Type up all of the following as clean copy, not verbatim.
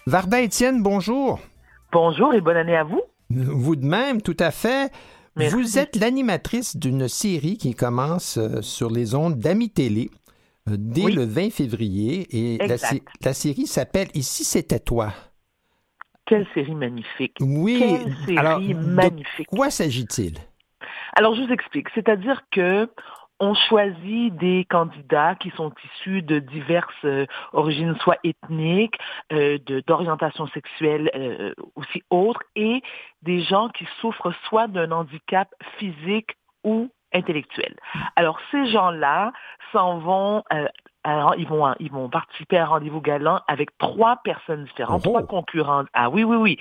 Varda Étienne, bonjour. Bonjour et bonne année à vous. Vous de même, tout à fait. Merci. Vous êtes l'animatrice d'une série qui commence sur les ondes d'Ami Télé dès le 20 février. Et la série s'appelle « Ici, c'était toi ». Quelle série magnifique. Oui. Quelle série alors, magnifique. De quoi s'agit-il? Alors, je vous explique. C'est-à-dire que on choisit des candidats qui sont issus de diverses origines, soit ethniques, d'orientation sexuelle aussi autres, et des gens qui souffrent soit d'un handicap physique ou intellectuel. Alors, ces gens-là s'en vont... Alors, ils vont participer à un rendez-vous galant avec 3 personnes différentes, 3 concurrentes. Ah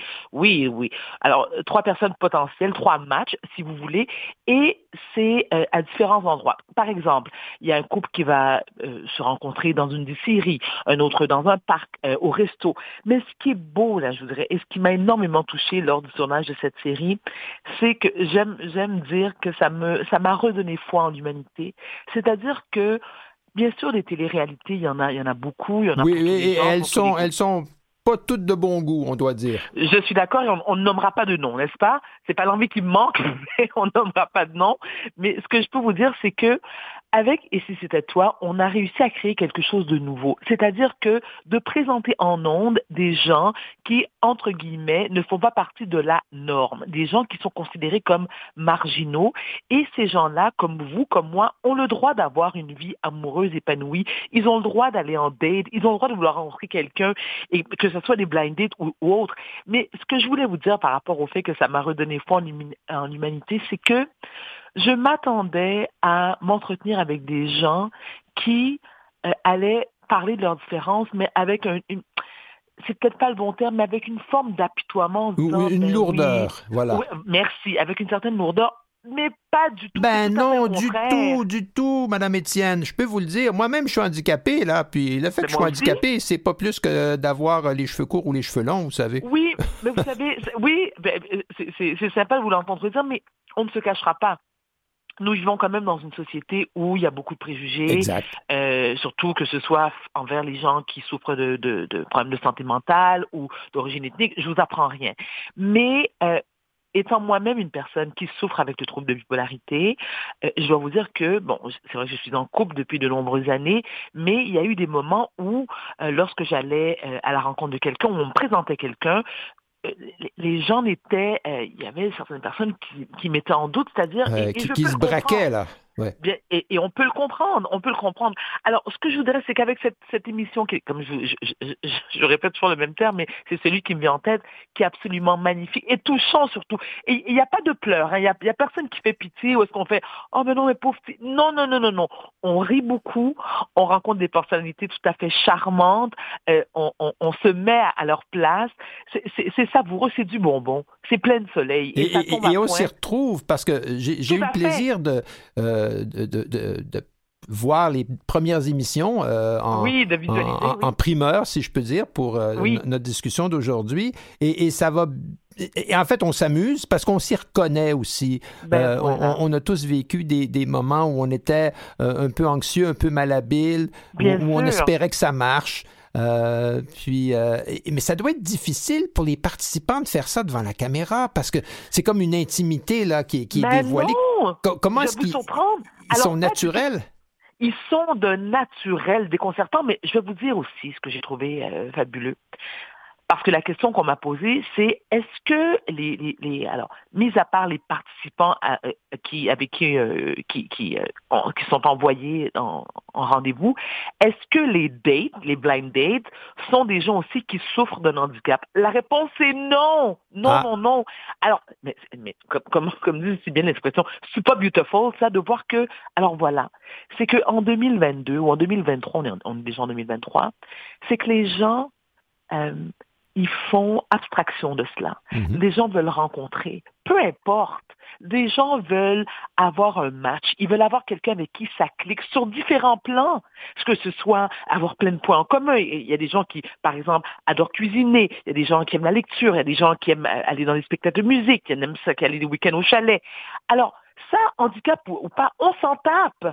oui. Alors, 3 personnes potentielles, 3 matchs, si vous voulez, et c'est à différents endroits. Par exemple, il y a un couple qui va se rencontrer dans une distillerie, un autre dans un parc, au resto. Mais ce qui est beau, là, je voudrais, et ce qui m'a énormément touchée lors du tournage de cette série, c'est que j'aime dire que ça m'a redonné foi en l'humanité. C'est-à-dire que bien sûr, des téléréalités, il y en a beaucoup. Il y en a oui, pour tous les gens, elles sont pas toutes de bon goût, on doit dire. Je suis d'accord, et on ne nommera pas de nom, n'est-ce pas? C'est pas l'envie qui me manque, mais on ne nommera pas de nom. Mais ce que je peux vous dire, c'est que avec Et si c'était toi, on a réussi à créer quelque chose de nouveau. C'est-à-dire que de présenter en ondes des gens qui, entre guillemets, ne font pas partie de la norme, des gens qui sont considérés comme marginaux. Et ces gens-là, comme vous, comme moi, ont le droit d'avoir une vie amoureuse épanouie. Ils ont le droit d'aller en date. Ils ont le droit de vouloir rencontrer quelqu'un, et que ce soit des blind dates ou autres. Mais ce que je voulais vous dire par rapport au fait que ça m'a redonné foi en l'humanité, c'est que je m'attendais à m'entretenir avec des gens qui allaient parler de leurs différences, mais avec c'est peut-être pas le bon terme, mais avec une forme d'apitoiement. Ou une lourdeur, voilà. Oui, merci, avec une certaine lourdeur, mais pas du tout. Ben non, du du tout, Madame Étienne. Je peux vous le dire. Moi-même, je suis handicapé, là. Puis le fait que je sois handicapé, c'est pas plus que d'avoir les cheveux courts ou les cheveux longs, vous savez. Oui, mais vous savez, oui, c'est sympa de vous l'entendre dire, mais on ne se cachera pas. Nous vivons quand même dans une société où il y a beaucoup de préjugés, exact. Surtout que ce soit envers les gens qui souffrent de problèmes de santé mentale ou d'origine ethnique. Je vous apprends rien. Mais étant moi-même une personne qui souffre avec le trouble de bipolarité, je dois vous dire que, bon, c'est vrai que je suis en couple depuis de nombreuses années, mais il y a eu des moments où, lorsque j'allais à la rencontre de quelqu'un, où on me présentait quelqu'un, les gens étaient, il y avait certaines personnes qui mettaient en doute, c'est-à-dire, qui se braquaient, là. Ouais. Bien, et on peut le comprendre, Alors, ce que je voudrais, c'est qu'avec cette émission, qui, comme je répète toujours le même terme, mais c'est celui qui me vient en tête, qui est absolument magnifique et touchant surtout. Et il n'y a pas de pleurs, hein, il y a personne qui fait pitié, ou est-ce qu'on fait « Oh, mais non, mais pauvre fille ». Non. On rit beaucoup, on rencontre des personnalités tout à fait charmantes, on se met à leur place. C'est savoureux, c'est du bonbon, c'est plein de soleil. Et on s'y retrouve, parce que j'ai eu le plaisir de voir les premières émissions en primeur, si je peux dire, pour notre discussion d'aujourd'hui. Et ça va... Et en fait, on s'amuse parce qu'on s'y reconnaît aussi. Voilà. On a tous vécu des moments où on était un peu anxieux, un peu malhabile, où on espérait que ça marche. Mais ça doit être difficile pour les participants de faire ça devant la caméra, parce que c'est comme une intimité là qui est dévoilée. Non, comment est-ce qu'ils sont naturels? Ils sont de naturel déconcertants, mais je vais vous dire aussi ce que j'ai trouvé fabuleux. Parce que la question qu'on m'a posée, c'est est-ce que alors, mis à part les participants qui sont envoyés en rendez-vous, est-ce que les dates, les blind dates, sont des gens aussi qui souffrent d'un handicap? La réponse est non. Non. Alors, mais comme dit si bien l'expression, c'est pas beautiful, ça, de voir que, alors voilà, c'est qu'en 2022 ou en 2023, on est déjà en 2023, c'est que les gens, ils font abstraction de cela. Mm-hmm. Des gens veulent rencontrer, peu importe. Des gens veulent avoir un match. Ils veulent avoir quelqu'un avec qui ça clique sur différents plans. Que ce soit avoir plein de points en commun. Il y a des gens qui, par exemple, adorent cuisiner. Il y a des gens qui aiment la lecture. Il y a des gens qui aiment aller dans les spectacles de musique. Il y en a même ça qui aller des week-ends au chalet. Alors, ça, handicap ou pas, on s'en tape.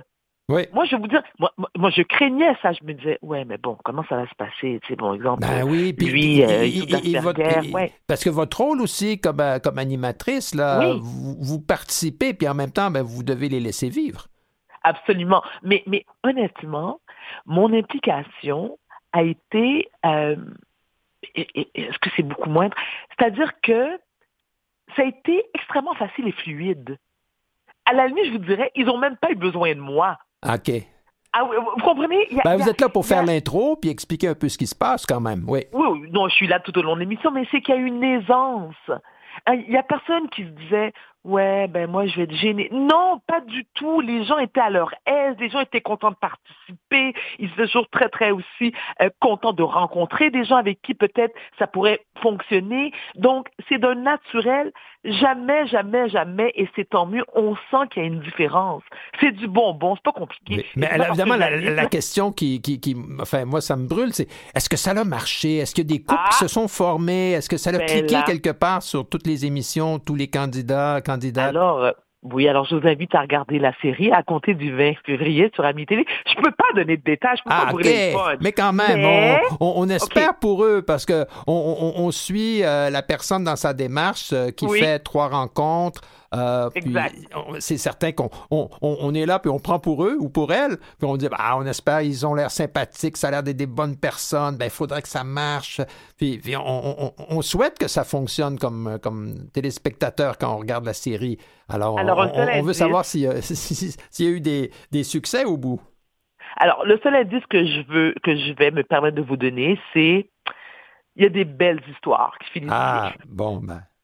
Oui. Moi, je vais vous dire, moi, je craignais ça. Je me disais, ouais, mais bon, comment ça va se passer? Tu sais, bon, exemple, Ben oui, puis, lui, il souffre d'Asperger. Ouais. Parce que votre rôle aussi, comme animatrice, là, Oui, vous participez, puis en même temps, ben, vous devez les laisser vivre. absolument. Mais honnêtement, mon implication a été, est-ce que c'est beaucoup moindre? C'est-à-dire que ça a été extrêmement facile et fluide. À la limite, je vous dirais, ils n'ont même pas eu besoin de moi. OK. Ah, vous comprenez? Vous êtes là pour faire l'intro puis expliquer un peu ce qui se passe quand même, oui. Oui, non, je suis là tout au long de l'émission, mais c'est qu'il y a une aisance. Il n'y a personne qui se disait, ouais, ben moi je vais être gêné. Non, pas du tout. Les gens étaient à leur aise, les gens étaient contents de participer, ils étaient toujours très, très aussi contents de rencontrer des gens avec qui peut-être ça pourrait fonctionner. Donc, c'est d'un naturel, jamais, jamais, jamais, et c'est tant mieux, on sent qu'il y a une différence. C'est du bonbon, c'est pas compliqué. Mais évidemment, la question qui, enfin, moi, ça me brûle, c'est est-ce que ça a marché? Est-ce qu'il y a des couples qui se sont formés? Est-ce que ça a cliqué quelque part sur toutes les émissions, tous les candidates? Alors, oui, alors je vous invite à regarder la série à compter du 20 février sur Ami Télé. Je peux pas donner de détails, je peux pas brûler le fun. Mais quand même, on espère pour eux parce que on suit la personne dans sa démarche qui fait 3 rencontres. Exact. C'est certain qu'on est là puis on prend pour eux ou pour elles puis on dit on espère ils ont l'air sympathiques, ça a l'air d'être des bonnes personnes, il faudrait que ça marche puis on souhaite que ça fonctionne comme téléspectateur quand on regarde la série. Alors on veut savoir s'il y a eu des succès au bout. Alors le seul indice que je vais me permettre de vous donner, c'est il y a des belles histoires qui finissent bien. Bon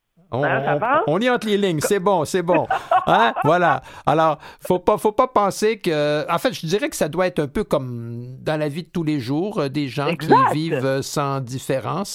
on est entre les lignes, c'est bon. Hein? Voilà. Alors, faut pas penser que... En fait, je dirais que ça doit être un peu comme dans la vie de tous les jours, des gens qui vivent sans différence.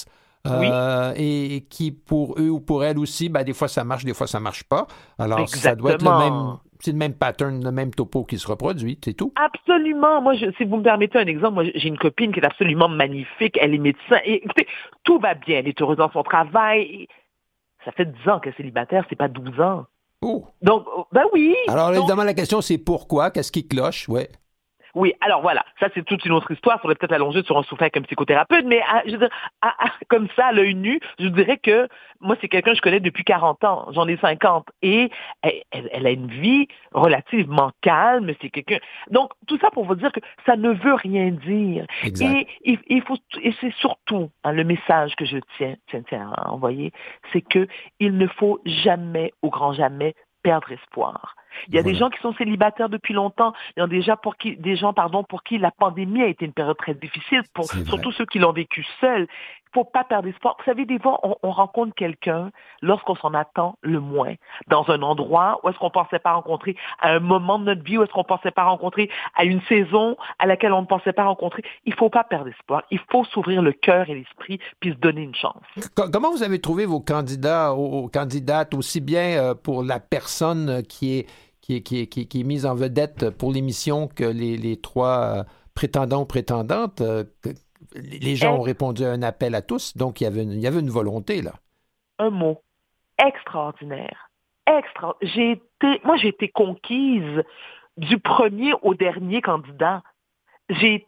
Et qui, pour eux ou pour elles aussi, des fois ça marche, des fois ça marche pas. Alors, ça doit être c'est le même pattern, le même topo qui se reproduit, c'est tout. Absolument. Moi, si vous me permettez un exemple, moi, j'ai une copine qui est absolument magnifique. Elle est médecin. Et écoutez, tout va bien. Elle est heureuse dans son travail. Ça fait 10 ans qu'elle est célibataire, c'est pas 12 ans. Oh. Donc, oui. Alors, évidemment, la question, c'est pourquoi? Qu'est-ce qui cloche? Ouais. Oui, alors voilà, ça c'est toute une autre histoire, il faudrait peut-être allonger sur un souffle avec un psychothérapeute, mais je veux dire, comme ça, à l'œil nu, je dirais que moi c'est quelqu'un que je connais depuis 40 ans, j'en ai 50, et elle a une vie relativement calme, c'est quelqu'un... Donc, tout ça pour vous dire que ça ne veut rien dire. Exact. Et c'est surtout le message que je tiens à envoyer, c'est que il ne faut jamais, au grand jamais, perdre espoir. Il y a des gens qui sont célibataires depuis longtemps. Il y a des gens pour qui la pandémie a été une période très difficile, surtout ceux qui l'ont vécu seuls. Il ne faut pas perdre espoir. Vous savez, des fois, on rencontre quelqu'un lorsqu'on s'en attend le moins, dans un endroit où est-ce qu'on ne pensait pas rencontrer, à un moment de notre vie où est-ce qu'on ne pensait pas rencontrer, à une saison à laquelle on ne pensait pas rencontrer. Il ne faut pas perdre espoir. Il faut s'ouvrir le cœur et l'esprit puis se donner une chance. Comment vous avez trouvé vos candidats ou candidates, aussi bien pour la personne qui est mise en vedette pour l'émission que les 3 prétendants ou prétendantes? Les gens ont répondu à un appel à tous, donc il y avait une volonté, là. Un mot. Extraordinaire. J'ai été conquise du premier au dernier candidat. Je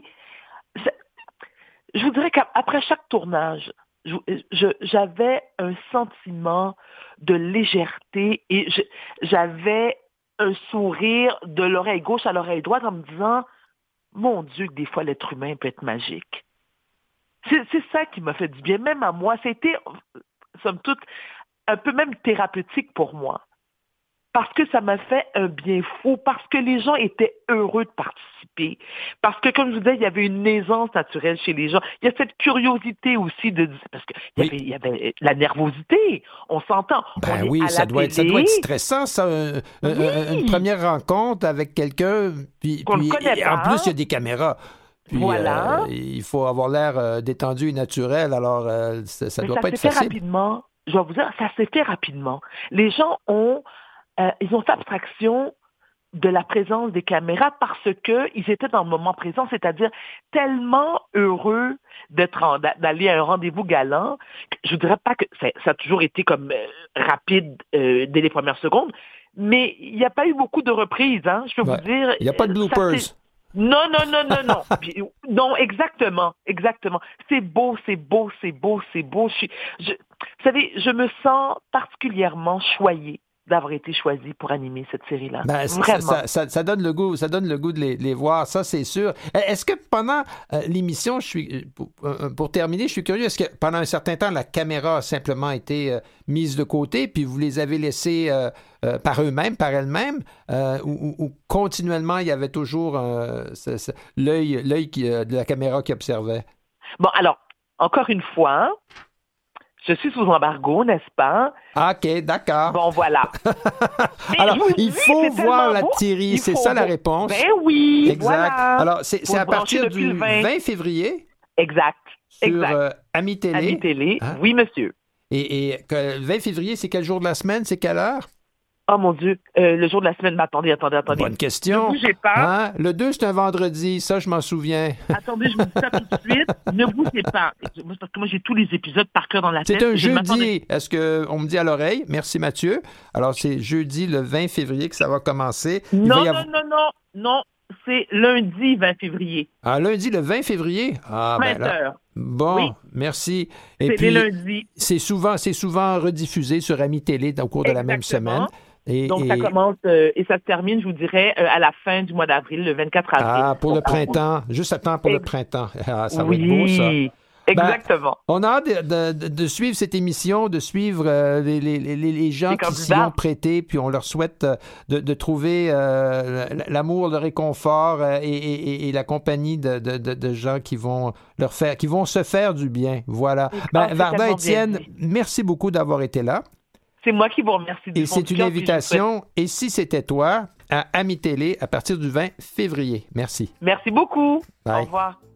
vous dirais qu'après chaque tournage, j'avais un sentiment de légèreté et j'avais un sourire de l'oreille gauche à l'oreille droite en me disant « Mon Dieu, que des fois l'être humain peut être magique. » C'est ça qui m'a fait du bien, même à moi. C'était, somme toute, un peu même thérapeutique pour moi. Parce que ça m'a fait un bien fou, parce que les gens étaient heureux de participer, parce que, comme je vous disais, il y avait une aisance naturelle chez les gens. Il y a cette curiosité aussi parce qu'il y avait la nervosité, on s'entend. Ça doit être stressant, ça, une première rencontre avec quelqu'un, puis connaît pas. En plus, il y a des caméras. Puis, voilà. Il faut avoir l'air détendu et naturel, alors ça doit pas être facile. Rapidement, je vais vous dire, ça s'est fait rapidement. Les gens ils ont fait abstraction de la présence des caméras parce qu'ils étaient dans le moment présent, c'est-à-dire tellement heureux d'aller à un rendez-vous galant. Je ne dirais pas que ça a toujours été comme rapide dès les premières secondes, Mais il n'y a pas eu beaucoup de reprises, hein, je peux vous dire. Il n'y a pas de bloopers. Non. Non, exactement. C'est beau. Vous savez, je me sens particulièrement choyée d'avoir été choisi pour animer cette série-là. Vraiment. Ça donne le goût de les voir, ça c'est sûr. Est-ce que pendant l'émission, pour terminer, je suis curieux, est-ce que pendant un certain temps, la caméra a simplement été mise de côté, puis vous les avez laissés par elles-mêmes, ou continuellement, il y avait toujours l'œil de la caméra qui observait? Bon, alors, encore une fois, je suis sous embargo, n'est-ce pas? OK, d'accord. Bon, voilà. Alors, il faut voir la série, c'est ça la réponse. Ben oui, exact. Voilà. Alors, c'est à partir du 20 février. Exact. Sur Ami Télé. Ami Télé, hein? Oui, monsieur. Et le 20 février, c'est quel jour de la semaine? C'est quelle heure? Oh mon Dieu, le jour de la semaine, mais attendez. Bonne question. Ne bougez pas. Hein? Le 2, c'est un vendredi, ça, je m'en souviens. Attendez, je vous dis ça tout de suite. Ne bougez pas. Parce que moi, j'ai tous les épisodes par cœur dans la tête. C'est un jeudi. Est-ce qu'on me dit à l'oreille? Merci, Mathieu. Alors, c'est jeudi, le 20 février, que ça va commencer. Non. C'est lundi 20 février. Ah, lundi, le 20 février? Ah, 20 heures. Bon, oui. Merci. Et c'est puis, les lundis. C'est souvent rediffusé sur Ami Télé au cours de la même semaine. Donc, ça commence et ça se termine, je vous dirais, à la fin du mois d'avril, le 24 avril. Ah, pour le printemps. Juste à temps pour le printemps. Ah, ça va être beau, ça. Exactement. On a hâte de suivre cette émission, de suivre les gens qui s'y ont prêté, puis on leur souhaite de trouver l'amour, le réconfort et la compagnie de gens qui vont se faire du bien. Voilà. Varda Étienne, merci beaucoup d'avoir été là. C'est moi qui vous remercie. Et c'est une invitation. Et si c'était toi, à Ami Télé à partir du 20 février. Merci. Merci beaucoup. Bye. Au revoir.